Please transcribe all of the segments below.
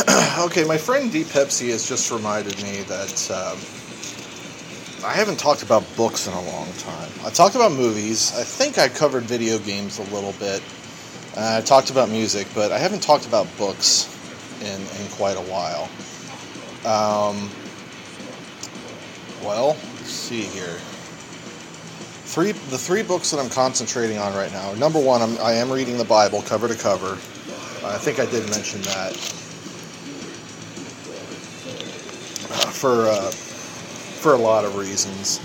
Okay, my friend D Pepsi has just reminded me that I haven't talked about books in a long time. I talked about movies. I think I covered video games a little bit. I talked about music, but I haven't talked about books in quite a while. Well, let's see here. The three books that I'm concentrating on right now. Number one, I am reading the Bible cover to cover. I think I did mention that. For a lot of reasons.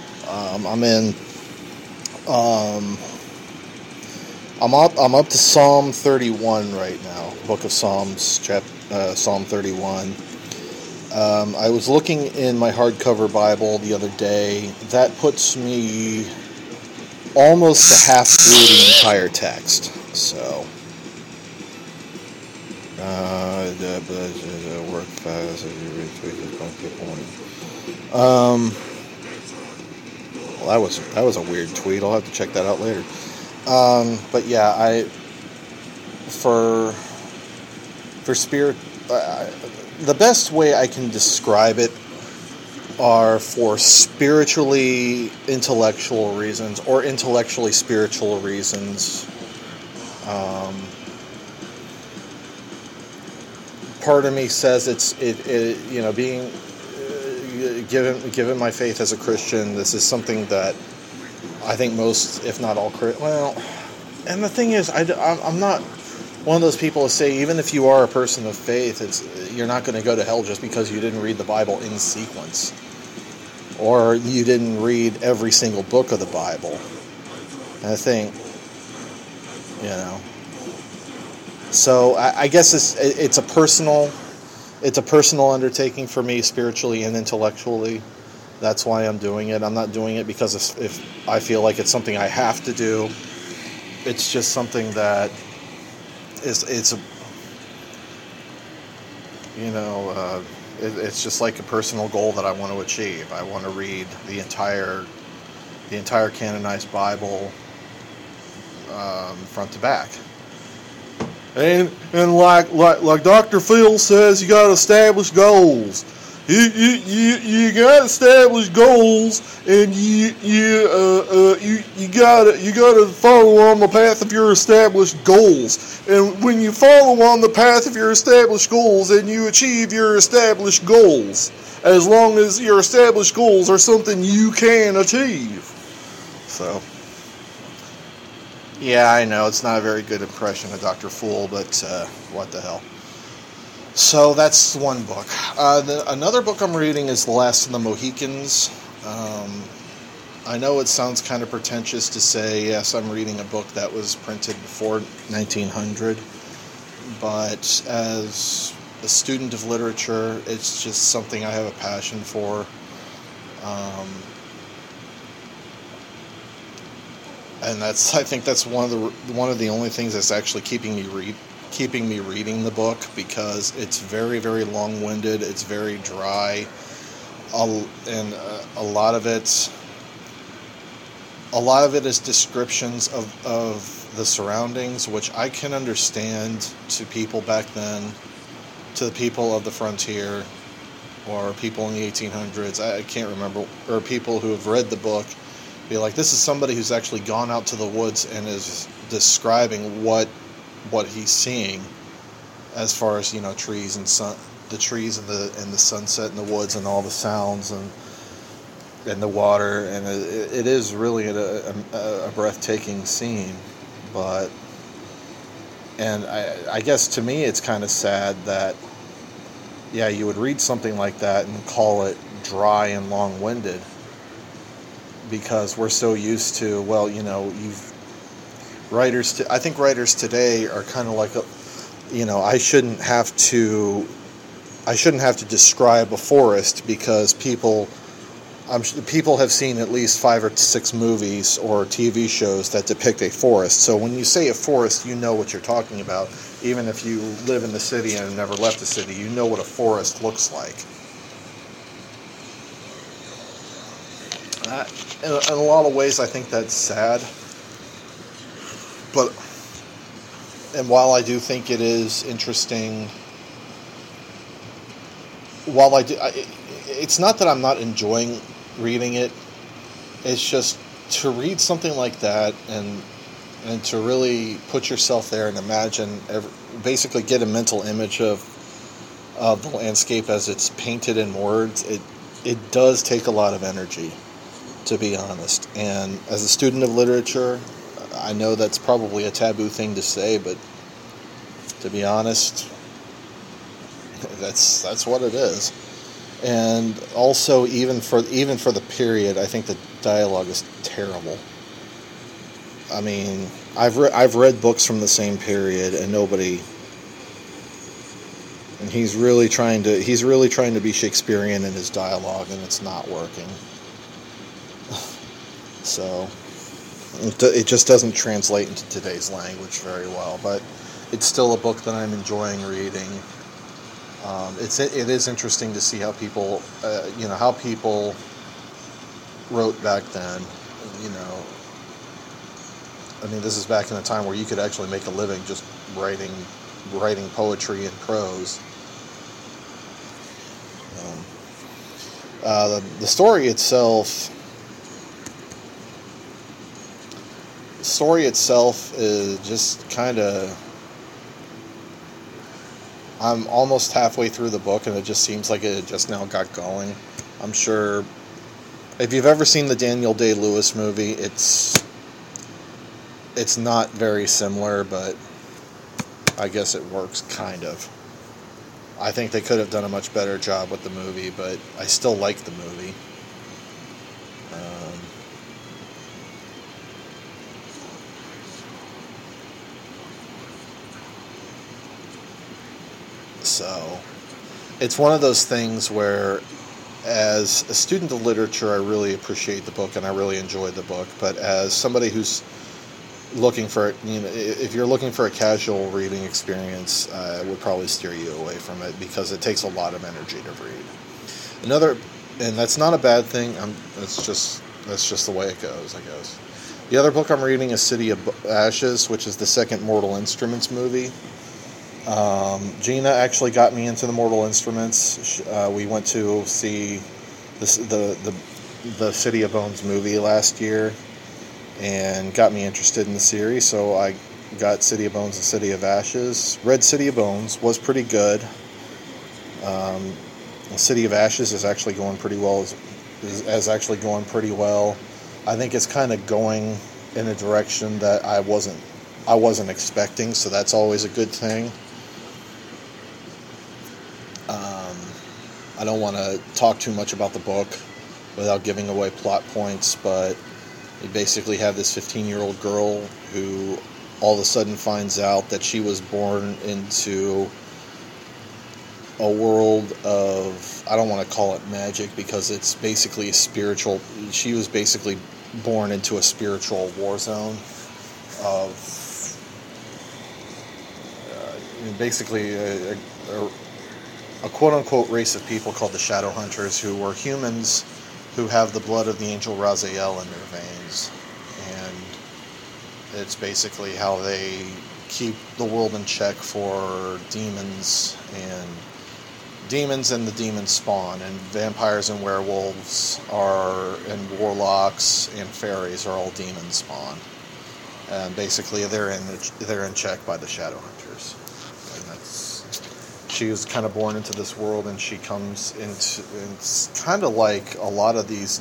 I'm up to Psalm 31 right now. Book of Psalms, Psalm 31. I was looking in my hardcover Bible the other day. That puts me almost to half through the entire text. So, work fast. Well, that was a weird tweet. I'll have to check that out later. But yeah, for spirit, the best way I can describe it are for spiritually intellectual reasons or intellectually spiritual reasons. Part of me says being given my faith as a Christian, this is something that I think most, if not all, and the thing is, I'm not one of those people who say even if you are a person of faith, you're not going to go to hell just because you didn't read the Bible in sequence, or you didn't read every single book of the Bible. And I think, so I guess it's a personal undertaking for me, spiritually and intellectually. That's why I'm doing it. I'm not doing it because if I feel like it's something I have to do. It's just something that it's just like a personal goal that I want to achieve. I want to read the entire canonized Bible front to back. And like Dr. Phil says, you got to establish goals. You got to establish goals, and you got to follow on the path of your established goals. And when you follow on the path of your established goals, then you achieve your established goals, as long as your established goals are something you can achieve. So, yeah, I know it's not a very good impression of Dr. Fool, but what the hell. So that's one book. Another book I'm reading is The Last of the Mohicans. I know it sounds kind of pretentious to say, yes, I'm reading a book that was printed before 1900, but as a student of literature, it's just something I have a passion for. And I think that's one of the only things that's actually keeping me reading the book, because it's very, very long-winded. It's very dry, and a lot of it is descriptions of the surroundings, which I can understand to people back then, to the people of the frontier, or people in the 1800s. I can't remember, or people who have read the book. Be like, this is somebody who's actually gone out to the woods and is describing what he's seeing, as far as trees and the trees and the sunset and the woods and all the sounds and the water, and it is really a breathtaking scene. And I guess to me it's kind of sad that you would read something like that and call it dry and long-winded, because we're so used to, I think writers today are kind of like I shouldn't have to describe a forest, because people have seen at least 5 or 6 movies or TV shows that depict a forest. So when you say a forest, you know what you're talking about. Even if you live in the city and have never left the city, you know what a forest looks like. In a lot of ways, I think that's sad. And while I do think it is interesting while it's not that I'm not enjoying reading it. It's just to read something like that and to really put yourself there and imagine, basically get a mental image of the landscape as it's painted in words. It does take a lot of energy, to be honest. And as a student of literature, I know that's probably a taboo thing to say, but to be honest, that's what it is. And also, even for the period, I think the dialogue is terrible. I mean, I've read books from the same period, and he's really trying to be Shakespearean in his dialogue, and it's not working. So it just doesn't translate into today's language very well. But it's still a book that I'm enjoying reading. It is interesting to see how people wrote back then. I mean, this is back in a time where you could actually make a living just writing poetry and prose. The story itself is just kind of... I'm almost halfway through the book, and it just seems like it just now got going. I'm sure if you've ever seen the Daniel Day-Lewis movie, it's not very similar, but I guess it works kind of. I think they could have done a much better job with the movie, but I still like the movie. So it's one of those things where, as a student of literature, I really appreciate the book and I really enjoyed the book. But as somebody who's looking for, if you're looking for a casual reading experience, I would probably steer you away from it because it takes a lot of energy to read. And that's not a bad thing. That's just the way it goes, I guess. The other book I'm reading is City of Ashes, which is the second Mortal Instruments movie. Gina actually got me into the Mortal Instruments. We went to see the City of Bones movie last year and got me interested in the series, so I got City of Bones and City of Ashes. Read City of Bones, was pretty good. City of Ashes is actually going pretty well. Is actually going pretty well. I think it's kind of going in a direction that I wasn't expecting, so that's always a good thing. I don't want to talk too much about the book without giving away plot points, but you basically have this 15-year-old girl who all of a sudden finds out that she was born into a world of, I don't want to call it magic because it's basically a spiritual, she was basically born into a spiritual war zone of basically a quote-unquote race of people called the Shadowhunters, who were humans who have the blood of the angel Raziel in their veins. And it's basically how they keep the world in check for demons and the demon spawn, and vampires and werewolves and warlocks and fairies are all demon spawn. And basically they're in check by the Shadowhunters. She was kind of born into this world, and she comes into, it's kind of like a lot of these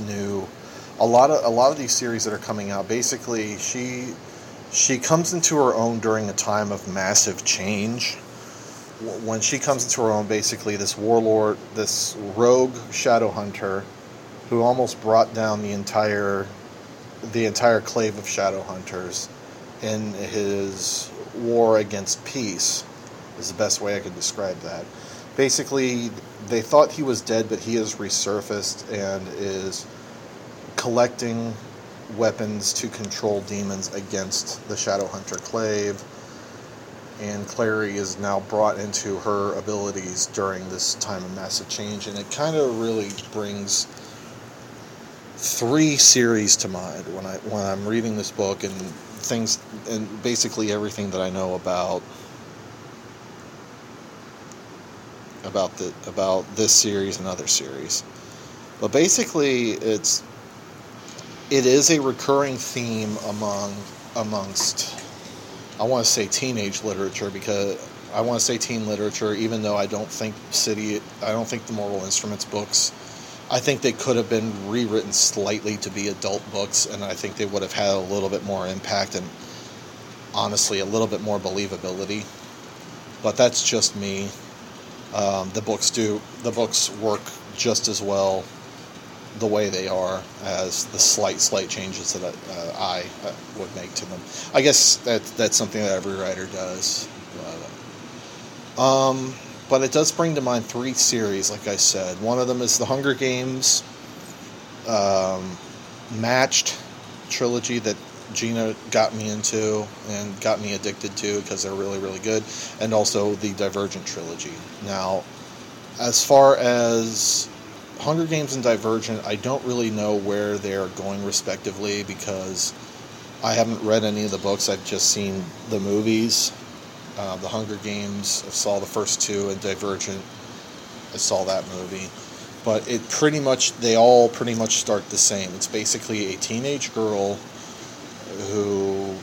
series that are coming out. Basically, she comes into her own during a time of massive change. When she comes into her own, basically this warlord, this rogue Shadowhunter, who almost brought down the entire clave of Shadowhunters in his war against peace, is the best way I could describe that. Basically, they thought he was dead, but he has resurfaced and is collecting weapons to control demons against the Shadowhunter clave. And Clary is now brought into her abilities during this time of massive change, and it kind of really brings 3 series to mind when I'm reading this book, and things, and basically everything that I know about about this series and other series. But basically, it is a recurring theme amongst, I want to say teen literature, even though I don't think the Mortal Instruments books, I think they could have been rewritten slightly to be adult books, and I think they would have had a little bit more impact and, honestly, a little bit more believability. But that's just me. The books work just as well the way they are as the slight changes that I would make to them. I guess that's something that every writer does. But it does bring to mind 3 series, like I said. One of them is the Hunger Games Matched trilogy that Gina got me into and got me addicted to because they're really, really good, and also the Divergent trilogy. Now, as far as Hunger Games and Divergent, I don't really know where they're going respectively because I haven't read any of the books. I've just seen the movies. The Hunger Games, I saw the first 2, and Divergent, I saw that movie. But they all pretty much start the same. It's basically a teenage girl who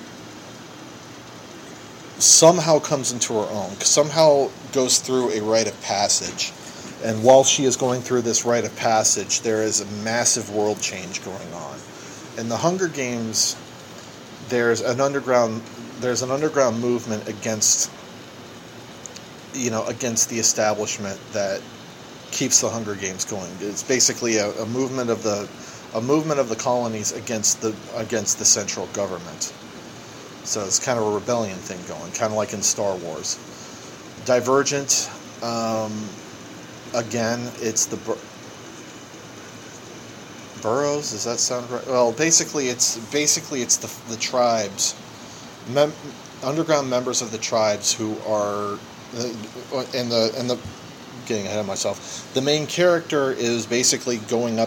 somehow comes into her own, somehow goes through a rite of passage. And while she is going through this rite of passage, there is a massive world change going on. In the Hunger Games, there's an underground movement against the establishment that keeps the Hunger Games going. It's basically a movement of the colonies against the central government. So it's kind of a rebellion thing going, kind of like in Star Wars. Divergent, again, it's the Burrows. Does that sound right? Well, basically it's the tribes, underground members of the tribes who are in the getting ahead of myself. The main character is basically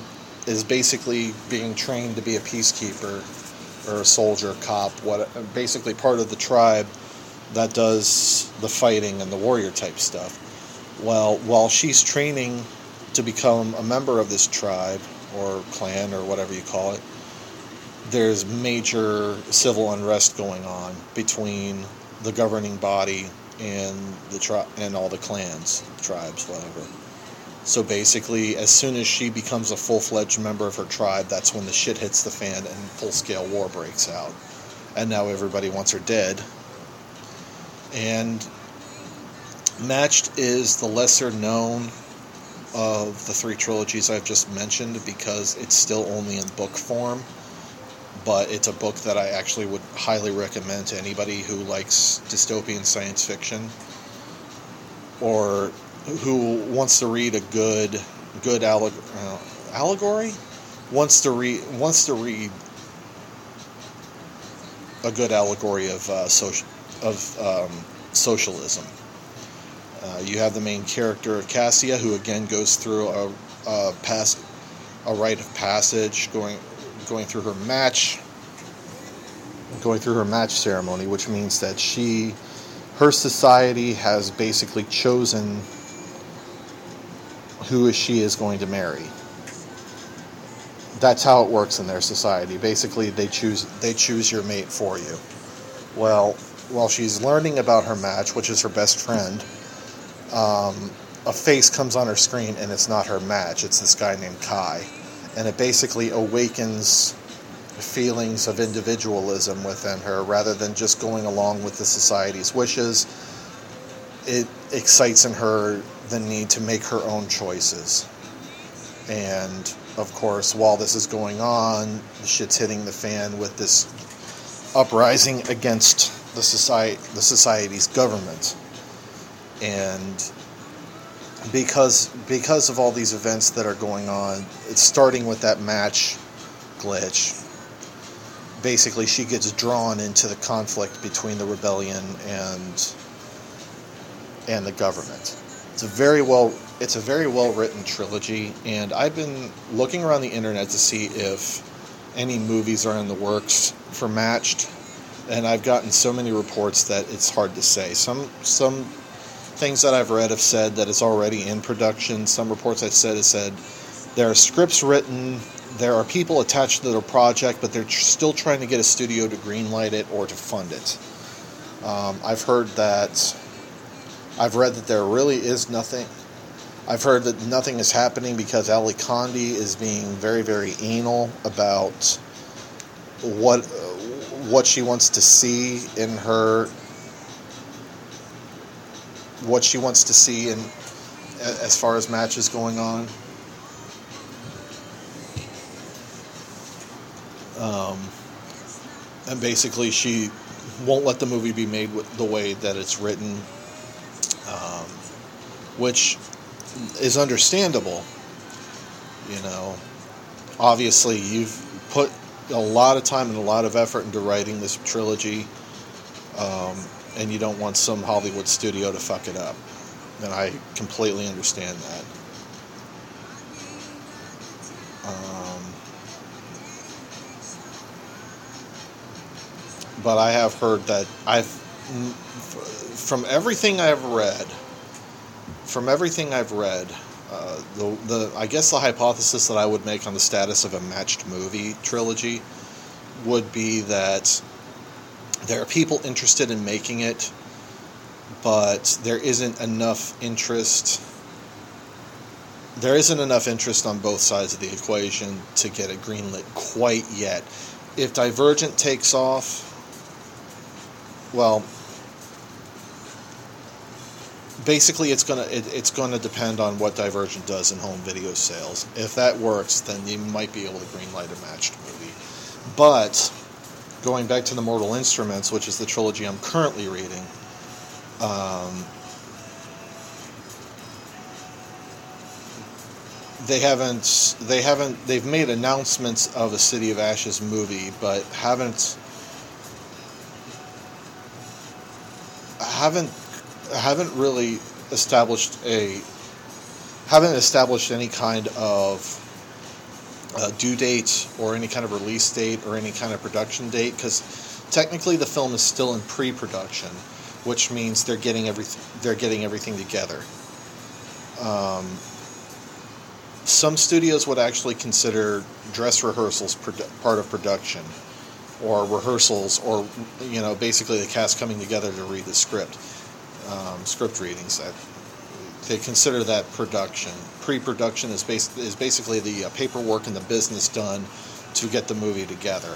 being trained to be a peacekeeper or a soldier, cop, basically part of the tribe that does the fighting and the warrior type stuff. Well, while she's training to become a member of this tribe or clan or whatever you call it, there's major civil unrest going on between the governing body and and all the clans, tribes, whatever. So basically, as soon as she becomes a full-fledged member of her tribe, that's when the shit hits the fan and full-scale war breaks out. And now everybody wants her dead. And Matched is the lesser known of the 3 trilogies I've just mentioned because it's still only in book form. But it's a book that I actually would highly recommend to anybody who likes dystopian science fiction or who wants to read a good allegory, wants to read a good allegory of socialism. You have the main character Cassia, who again goes through a rite of passage, going through her match ceremony, which means that her society has basically chosen who she is going to marry. That's how it works in their society. Basically, they choose your mate for you. Well, while she's learning about her match, which is her best friend, a face comes on her screen, and it's not her match. It's this guy named Kai. And it basically awakens feelings of individualism within her rather than just going along with the society's wishes. It excites in her the need to make her own choices. And, of course, while this is going on, the shit's hitting the fan with this uprising against the society's government. And because of all these events that are going on, it's starting with that match glitch. Basically, she gets drawn into the conflict between the rebellion and the government. It's a very well written trilogy, and I've been looking around the internet to see if any movies are in the works for Matched, and I've gotten so many reports that it's hard to say. Some things that I've read have said that it's already in production. Some reports I've said have said there are scripts written, there are people attached to the project, but they're still trying to get a studio to greenlight it or to fund it. I've read that there really is nothing. I've heard that nothing is happening because Ali Condi is being very, very anal about what she wants to see in her, what she wants to see in as far as matches going on. And basically she won't let the movie be made the way that it's written, which is understandable. You know, obviously you've put a lot of time and a lot of effort into writing this trilogy, and you don't want some Hollywood studio to fuck it up. And I completely understand that. But I have heard that from everything I've read, I guess the hypothesis that I would make on the status of a matched movie trilogy would be that there are people interested in making it, but there isn't enough interest. There isn't enough interest on both sides of the equation to get it greenlit quite yet. If Divergent takes off, well, basically it's gonna depend on what Divergent does in home video sales. If that works, then you might be able to greenlight a matched movie. But going back to the Mortal Instruments, which is the trilogy I'm currently reading, they've made announcements of a City of Ashes movie, but haven't really established any kind of due date or any kind of release date or any kind of production date, because technically the film is still in pre-production, which means they're getting everything together. Some studios would actually consider dress rehearsals part of production, or rehearsals, or basically the cast coming together to read the script. Script readings. They consider that production. Pre-production is basically the paperwork and the business done to get the movie together.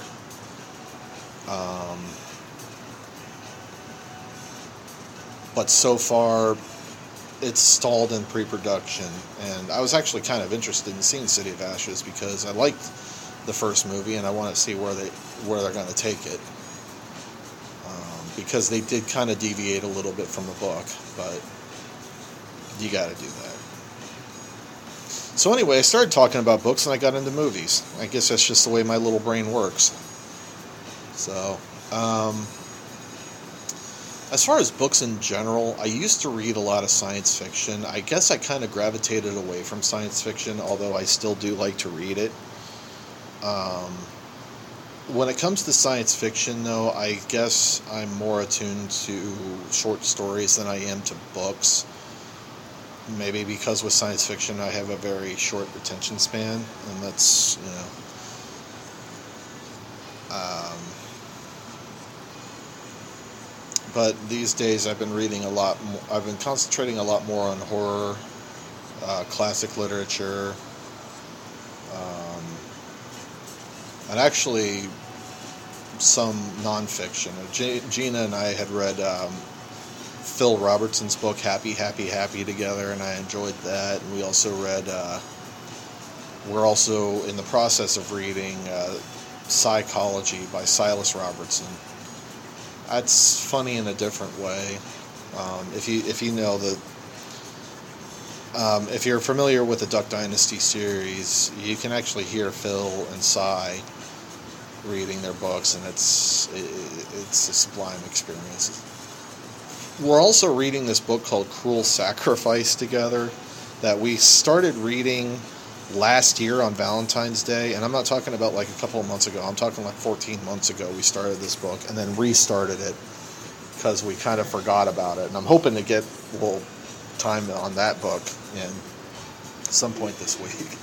But so far, it's stalled in pre-production, and I was actually kind of interested in seeing City of Ashes because I liked the first movie and I want to see where they're going to take it. Because they did kind of deviate a little bit from the book, but you got to do that. So anyway, I started talking about books and I got into movies. I guess that's just the way my little brain works. So, as far as books in general, I used to read a lot of science fiction. I guess I kind of gravitated away from science fiction, although I still do like to read it. When it comes to science fiction, though, I guess I'm more attuned to short stories than I am to books. Maybe because with science fiction I have a very short attention span, and that's, but these days I've been reading a lot more. I've been concentrating a lot more on horror, classic literature, and actually some nonfiction. Gina and I had read Phil Robertson's book Happy, Happy, Happy together, and I enjoyed that. And we also read, we're also in the process of reading Psychology by Silas Robertson. That's funny in a different way. If you know the if you're familiar with the Duck Dynasty series, you can actually hear Phil and Cy reading their books, and it's a sublime experience. We're also reading this book called Cruel Sacrifice together that we started reading last year on Valentine's Day, and I'm not talking about like a couple of months ago. I'm talking like 14 months ago we started this book and then restarted it because we kind of forgot about it. And I'm hoping to time on that book in some point this week.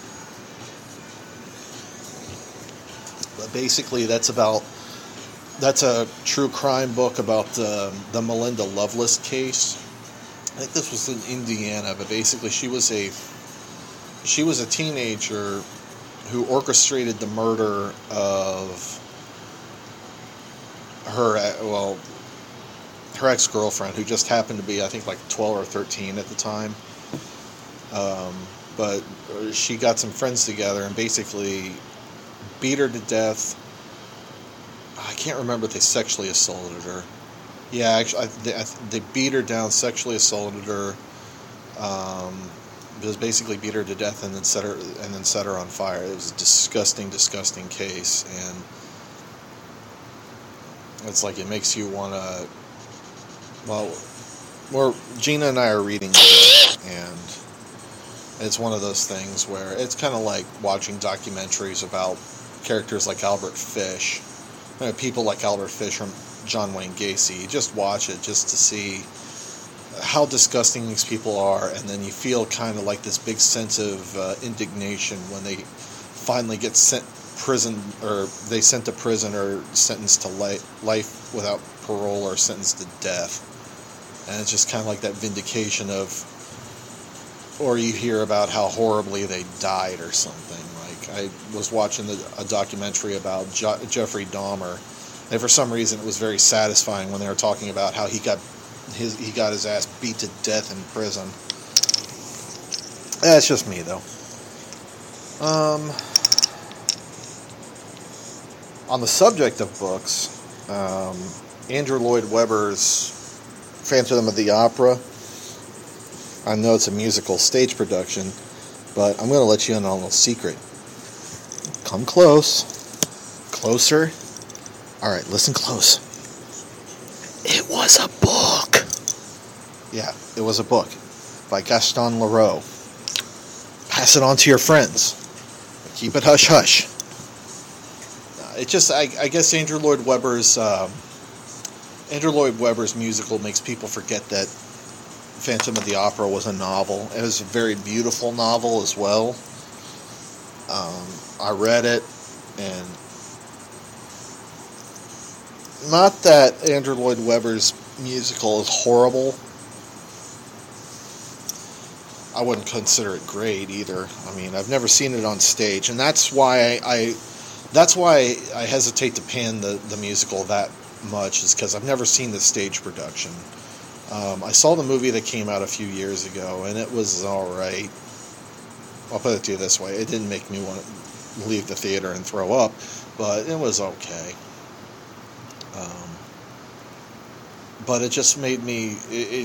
But basically, that's a true crime book about the Melinda Loveless case. I think this was in Indiana, but basically she was a teenager who orchestrated the murder of her ex-girlfriend, who just happened to be, I think, like 12 or 13 at the time. But she got some friends together and basically beat her to death. I can't remember if they sexually assaulted her. Yeah, actually, they beat her down, sexually assaulted her. Just basically beat her to death and then set her on fire. It was a disgusting, disgusting case, and it's like it makes you want to. Well, Gina and I are reading it, and it's one of those things where it's kind of like watching documentaries about characters like Albert Fish, people like Albert Fish from John Wayne Gacy. You just watch it just to see how disgusting these people are, and then you feel kind of like this big sense of indignation when they finally get sent to prison or sentenced to life without parole or sentenced to death. And it's just kind of like that vindication of, or you hear about how horribly they died or something. Like, I was watching a documentary about Jeffrey Dahmer, and for some reason it was very satisfying when they were talking about how he got his ass beat to death in prison. That's just me, though. On the subject of books, Andrew Lloyd Webber's Phantom of the Opera. I know it's a musical stage production, but I'm going to let you in on a little secret. Come close. Closer. Alright, listen close. It was a book. Yeah, it was a book by Gaston Leroux. Pass it on to your friends. Keep it hush-hush. I guess Andrew Lloyd Webber's musical makes people forget that Phantom of the Opera was a novel. It was a very beautiful novel as well. I read it, and not that Andrew Lloyd Webber's musical is horrible. I wouldn't consider it great either. I mean, I've never seen it on stage, and that's why I hesitate to pan the musical that much, is because I've never seen the stage production. I saw the movie that came out a few years ago, and it was alright. I'll put it to you this way. It didn't make me want to leave the theater and throw up, but it was okay. But it just made me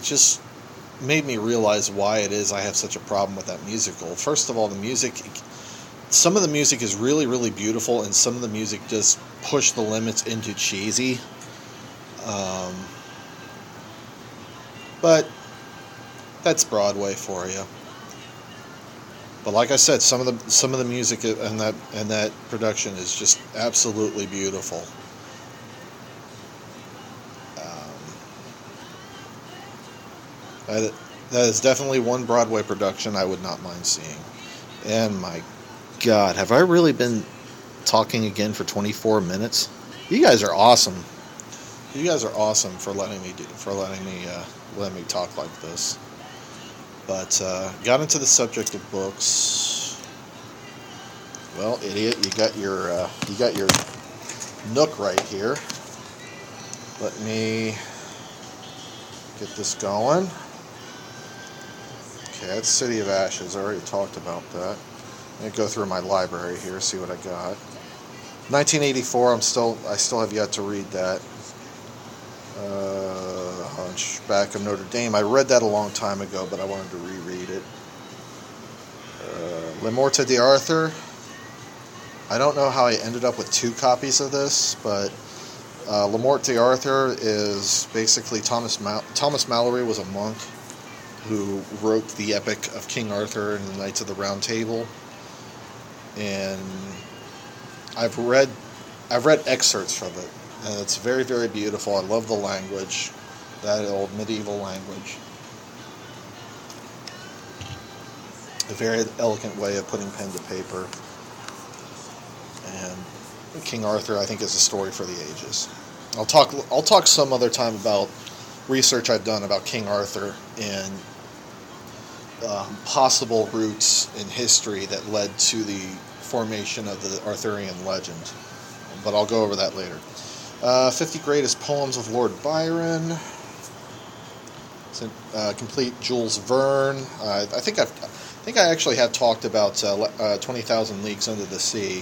realize why it is I have such a problem with that musical. First of all, the music, some of the music is really, really beautiful, and some of the music just push the limits into cheesy. But that's Broadway for you. But like I said, some of the music in that production is just absolutely beautiful. That is definitely one Broadway production I would not mind seeing. And my God, have I really been talking again for 24 minutes? You guys are awesome. You guys are awesome for letting me talk like this. But got into the subject of books. Well, idiot, you got your Nook right here. Let me get this going. Okay, that's City of Ashes. I already talked about that. I'm going to go through my library here, see what I got. 1984, I still have yet to read that. Hunchback of Notre Dame. I read that a long time ago, but I wanted to reread it. Le Morte d'Arthur. I don't know how I ended up with 2 copies of this, but Le Morte d'Arthur is basically Thomas Malory was a monk who wrote the epic of King Arthur and the Knights of the Round Table, and I've read excerpts from it, and it's very, very beautiful. I love the language, that old medieval language. A very elegant way of putting pen to paper. And King Arthur, I think, is a story for the ages. I'll talk some other time about research I've done about King Arthur and possible roots in history that led to the formation of the Arthurian legend. But I'll go over that later. 50 Greatest Poems of Lord Byron. It's a complete Jules Verne. I think I actually have talked about 20,000 Leagues Under the Sea.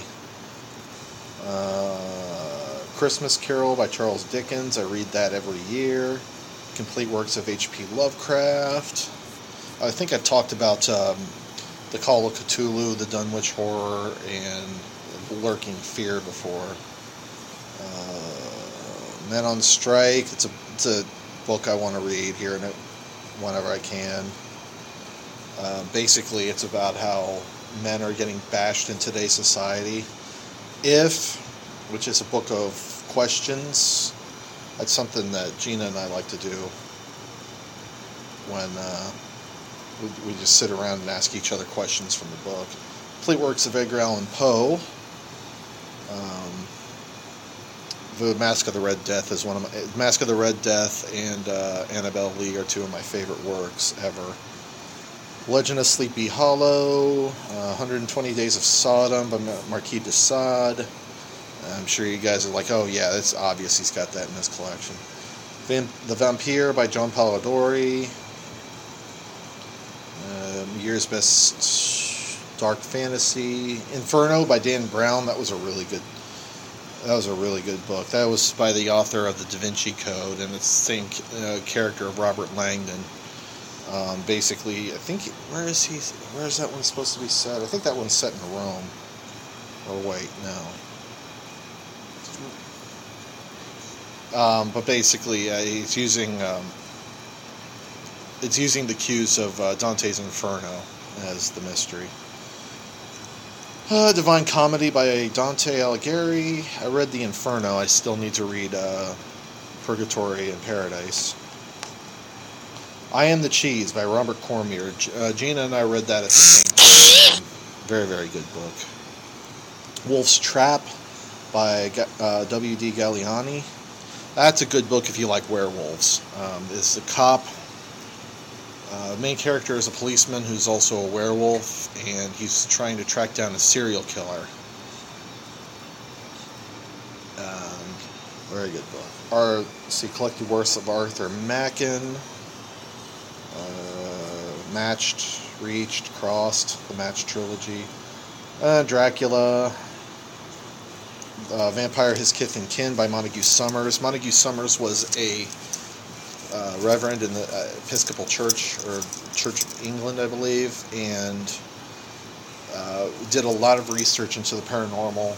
Christmas Carol by Charles Dickens. I read that every year. Complete works of H.P. Lovecraft. I think I talked about The Call of Cthulhu, The Dunwich Horror, and Lurking Fear before. Men on Strike. It's a book I want to read here whenever I can. Basically, it's about how men are getting bashed in today's society. Which is a book of questions. That's something that Gina and I like to do when we just sit around and ask each other questions from the book. Complete works of Edgar Allan Poe. The Mask of the Red Death is Mask of the Red Death and Annabelle Lee are two of my favorite works ever. Legend of Sleepy Hollow, 120 Days of Sodom by Marquis de Sade. I'm sure you guys are like, oh yeah, it's obvious he's got that in his collection. The Vampire by John Polidori. Year's Best Dark Fantasy. Inferno by Dan Brown. That was a really good book. That was by the author of the Da Vinci Code, and it's the same character of Robert Langdon. Basically, I think, where is that one supposed to be set? I think that one's set in Rome. Or wait, no. But basically, it's using the cues of Dante's Inferno as the mystery. Divine Comedy by Dante Alighieri. I read the Inferno. I still need to read Purgatory and Paradise. I Am the Cheese by Robert Cormier. Gina and I read that at the same time. Very, very good book. Wolf's Trap by W.D. Galliani. That's a good book if you like werewolves. It's a cop. Main character is a policeman who's also a werewolf, and he's trying to track down a serial killer. Very good book. Collected Works of Arthur Machen. Matched, Reached, Crossed, the Matched trilogy. Dracula. Vampire, His Kith and Kin by Montague Summers. Montague Summers was a reverend in the Episcopal Church, or Church of England, I believe, and did a lot of research into the paranormal.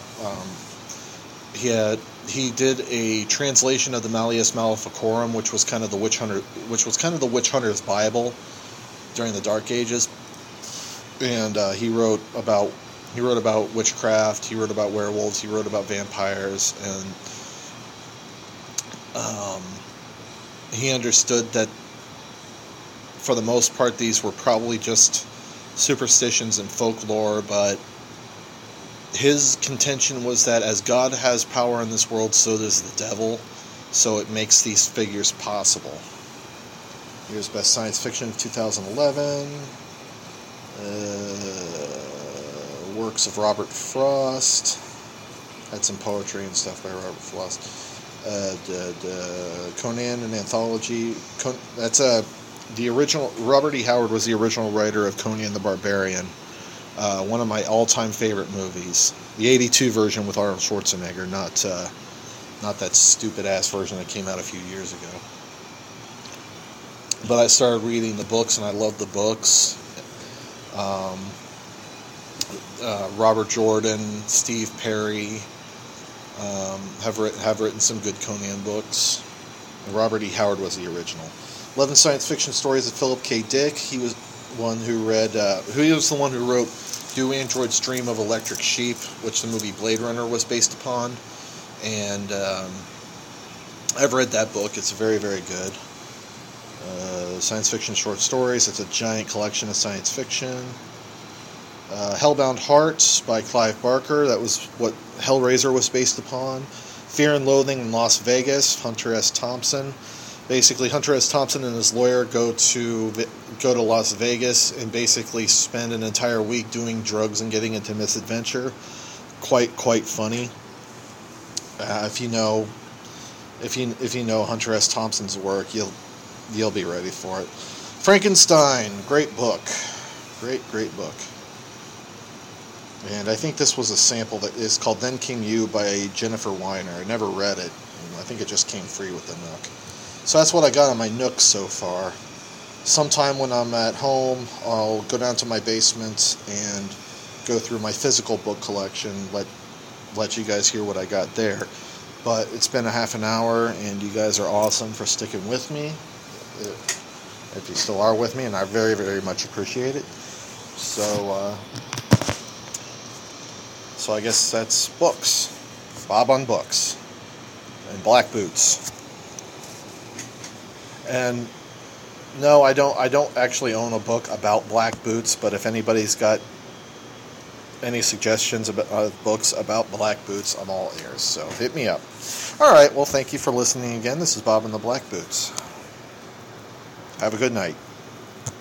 He did a translation of the Malleus Maleficarum, which was kind of the witch hunter's Bible during the Dark Ages, and he wrote about witchcraft, he wrote about werewolves, he wrote about vampires, and he understood that for the most part these were probably just superstitions and folklore, but his contention was that as God has power in this world, so does the devil, so it makes these figures possible. Year's Best Science Fiction of 2011. Works of Robert Frost. Had some poetry and stuff by Robert Frost. Conan, an anthology. That's the original. Robert E. Howard was the original writer of Conan the Barbarian. One of my all-time favorite movies. The '82 version with Arnold Schwarzenegger, not that stupid-ass version that came out a few years ago. But I started reading the books, and I loved the books. Robert Jordan, Steve Perry have written some good Conan books. And Robert E. Howard was the original. 11 Science Fiction Stories of Philip K. Dick. He was one who read. He was the one who wrote "Do Androids Dream of Electric Sheep," which the movie Blade Runner was based upon. And I've read that book. It's very, very good. Science fiction short stories. It's a giant collection of science fiction. Hellbound Heart by Clive Barker. That was what Hellraiser was based upon. Fear and Loathing in Las Vegas, Hunter S. Thompson. Basically, Hunter S. Thompson and his lawyer go to Las Vegas and basically spend an entire week doing drugs and getting into misadventure. Quite funny. If you know Hunter S. Thompson's work, you'll be ready for it. Frankenstein, great book, great book. And I think this was a sample that is called Then Came You by Jennifer Weiner. I never read it. I think it just came free with the Nook. So that's what I got on my Nook so far. Sometime when I'm at home, I'll go down to my basement and go through my physical book collection, let you guys hear what I got there. But it's been a half an hour, and you guys are awesome for sticking with me. If you still are with me, and I very, very much appreciate it. So I guess that's books. Bob on books. And Black Boots. And no, I don't actually own a book about Black Boots, but if anybody's got any suggestions about books about Black Boots, I'm all ears, so hit me up. Alright, well, thank you for listening again. This is Bob and the Black Boots. Have a good night.